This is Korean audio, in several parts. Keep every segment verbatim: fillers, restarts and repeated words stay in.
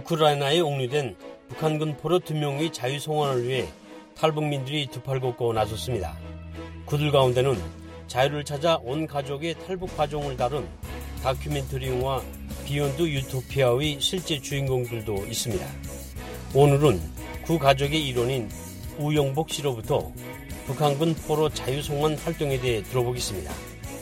우크라이나에 옥류된 북한군 포로 두 명의 자유송환을 위해 탈북민들이 두 팔 걷고 나섰습니다. 그들 가운데는 자유를 찾아 온 가족의 탈북 과정을 다룬 다큐멘터리 영화 비욘드 유토피아의 실제 주인공들도 있습니다. 오늘은 그 가족의 일원인 우영복 씨로부터 북한군 포로 자유송환 활동에 대해 들어보겠습니다.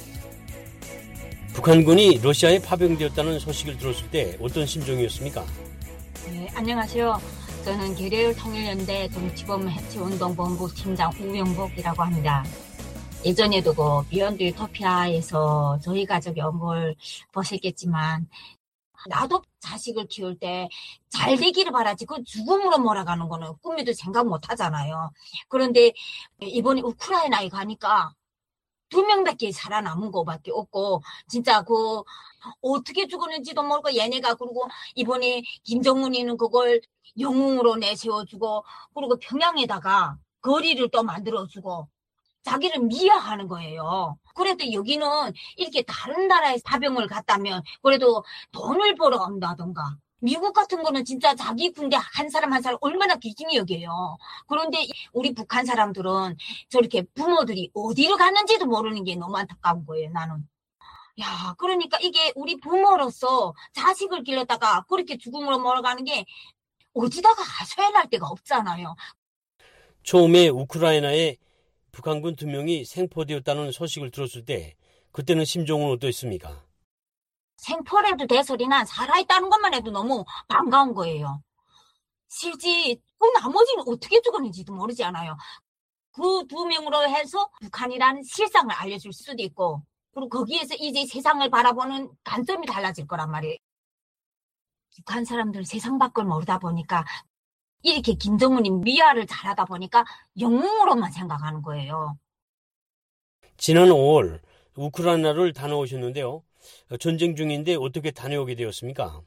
북한군이 러시아에 파병되었다는 소식을 들었을 때 어떤 심정이었습니까? 네, 안녕하세요. 저는 계례율통일연대 정치범 해체운동본부 팀장 우영복이라고 합니다. 예전에도 그 비욘드 유토피아에서 저희 가족이 온 걸 보셨겠지만 나도 자식을 키울 때 잘 되기를 바라지 그 죽음으로 몰아가는 거는 꿈에도 생각 못 하잖아요. 그런데 이번에 우크라이나에 가니까 두 명밖에 살아남은 거밖에 없고 진짜 그 어떻게 죽었는지도 모르고 얘네가 그리고 이번에 김정은이는 그걸 영웅으로 내세워주고 그리고 평양에다가 거리를 또 만들어주고 자기를 미화하는 거예요. 그래도 여기는 이렇게 다른 나라에 파병을 갔다면 그래도 돈을 벌어 온다던가 미국 같은 거는 진짜 자기 군대 한 사람 한 사람 얼마나 귀중히 여겨요. 그런데 우리 북한 사람들은 저렇게 부모들이 어디로 갔는지도 모르는 게 너무 안타까운 거예요, 나는. 야, 그러니까 이게 우리 부모로서 자식을 길렀다가 그렇게 죽음으로 몰아가는 게 어디다가 하소연할 데가 없잖아요. 처음에 우크라이나에 북한군 두 명이 생포되었다는 소식을 들었을 때 그때는 심정은 어떠했습니까? 생포라도 대소리나 살아있다는 것만 해도 너무 반가운 거예요. 실제 그 나머지는 어떻게 죽었는지도 모르지 않아요. 그 두 명으로 해서 북한이라는 실상을 알려줄 수도 있고 그리고 거기에서 이제 세상을 바라보는 관점이 달라질 거란 말이에요. 북한 사람들 세상 밖을 모르다 보니까 이렇게 김정은이 미화를 잘하다 보니까 영웅으로만 생각하는 거예요. 지난 오월 우크라이나를 다녀오셨는데요. 전쟁 중인데 어떻게 다녀오게 되었습니까?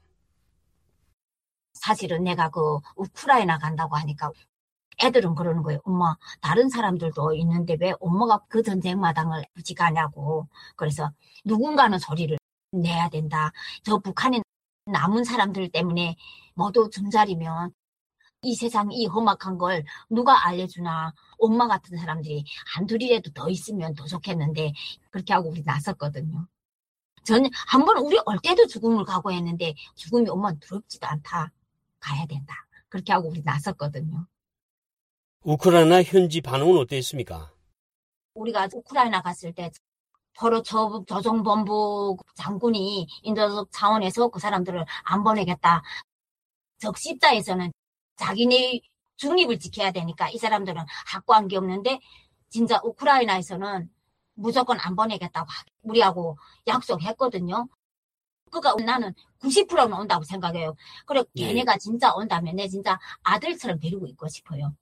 사실은 내가 그 우크라이나 간다고 하니까 애들은 그러는 거예요. 엄마, 다른 사람들도 있는데 왜 엄마가 그 전쟁 마당을 굳이 가냐고. 그래서 누군가는 소리를 내야 된다. 저 북한에 남은 사람들 때문에 모두 잠자리면 이 세상 이 험악한 걸 누가 알려주나. 엄마 같은 사람들이 한둘이라도 더 있으면 더 좋겠는데 그렇게 하고 우리 나섰거든요. 전 한 번 우리 올 때도 죽음을 각오했는데 죽음이 엄마 두렵지도 않다. 가야 된다. 그렇게 하고 우리 나섰거든요. 우크라이나 현지 반응은 어땠습니까? 우리가 우크라이나 갔을 때 포로 조정본부 장군이 인도적 차원에서 그 사람들을 안 보내겠다. 적십자에서는 자기네 중립을 지켜야 되니까 이 사람들은 확고한 게 없는데 진짜 우크라이나에서는 무조건 안 보내겠다고 우리하고 약속했거든요. 그가 나는 구십 퍼센트는 온다고 생각해요. 그래 걔네가 진짜 온다면 내 진짜 아들처럼 데리고 있고 싶어요.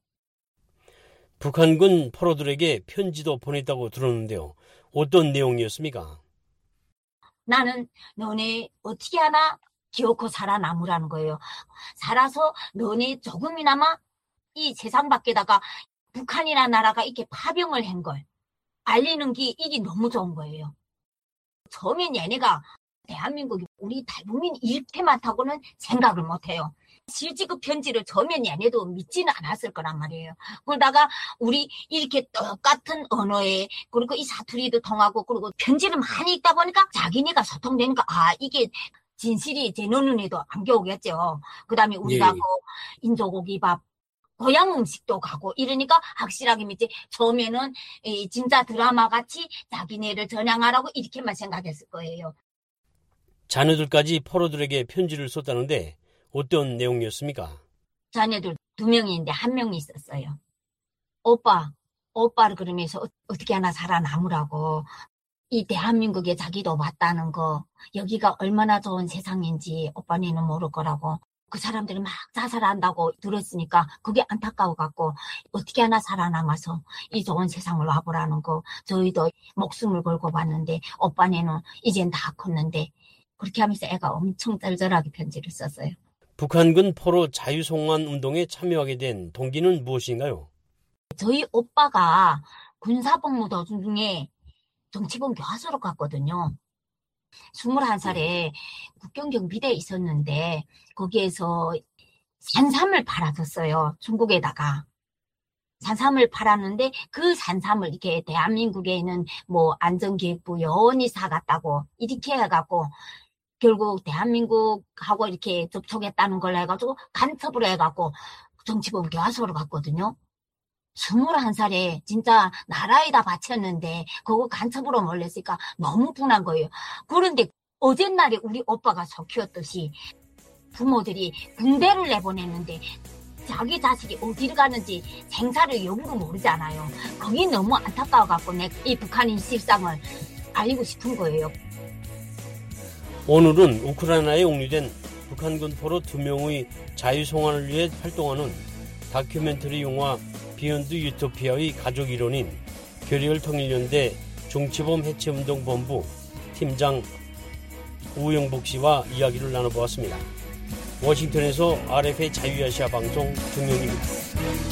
북한군 포로들에게 편지도 보냈다고 들었는데요. 어떤 내용이었습니까? 나는 너네 어떻게 하나 기어코 살아남으라는 거예요. 살아서 너네 조금이나마 이 세상 밖에다가 북한이라는 나라가 이렇게 파병을 한 걸 알리는 게 이게 너무 좋은 거예요. 처음엔 얘네가 대한민국이 우리 탈북민 이렇게 많다고는 생각을 못해요. 실제 그 편지를 처음엔 얘네도 믿지는 않았을 거란 말이에요. 그러다가 우리 이렇게 똑같은 언어에 그리고 이 사투리도 통하고 그리고 편지를 많이 읽다 보니까 자기네가 소통되니까 아 이게 진실이 제 눈에도 안겨오겠죠. 그 다음에 우리가 예. 그 인조고기밥 고향 음식도 가고 이러니까 확실하게 믿지. 처음에는 이 진짜 드라마 같이 자기네를 전향하라고 이렇게만 생각했을 거예요. 자녀들까지 포로들에게 편지를 썼다는데 어떤 내용이었습니까? 자녀들 두 명인데 한 명이 있었어요. 오빠, 오빠를 그러면서 어떻게 하나 살아남으라고. 이 대한민국에 자기도 왔다는 거, 여기가 얼마나 좋은 세상인지 오빠네는 모를 거라고. 그 사람들이 막 자살한다고 들었으니까 그게 안타까워 갖고 어떻게 하나 살아남아서 이 좋은 세상을 와보라는 거. 저희도 목숨을 걸고 봤는데 오빠네는 이젠 다 컸는데 그렇게 하면서 애가 엄청 짤짤하게 편지를 썼어요. 북한군 포로 자유송환 운동에 참여하게 된 동기는 무엇인가요? 저희 오빠가 군사복무 도중에 정치범 교화소로 갔거든요. 스물한 살에 국경경비대에 있었는데 거기에서 산삼을 팔아줬어요. 중국에다가. 산삼을 팔았는데 그 산삼을 이렇게 대한민국에 있는 뭐 안전기획부 요원이 사갔다고 이렇게 해갖고 결국 대한민국하고 이렇게 접촉했다는 걸 해가지고 간첩을 해갖고 정치범 교화소로 갔거든요. 스물한 살에 진짜 나라에다 바쳤는데 그거 간첩으로 몰렸으니까 너무 분한 거예요. 그런데 어젯날에 우리 오빠가 속히었듯이 부모들이 군대를 내보냈는데 자기 자식이 어디를 가는지 생사를 여부를 모르잖아요. 거기 너무 안타까워갖고 내가 이 북한인 실상을 알리고 싶은 거예요. 오늘은 우크라이나에 옥류된 북한군 포로 두 명의 자유송환을 위해 활동하는 다큐멘터리 영화 비욘드 유토피아의 가족 일원인 계리얼 통일연대 정치범 해체운동본부 팀장 우영복 씨와 이야기를 나눠보았습니다. 워싱턴에서 알에프에이 자유아시아 방송 중용입니다.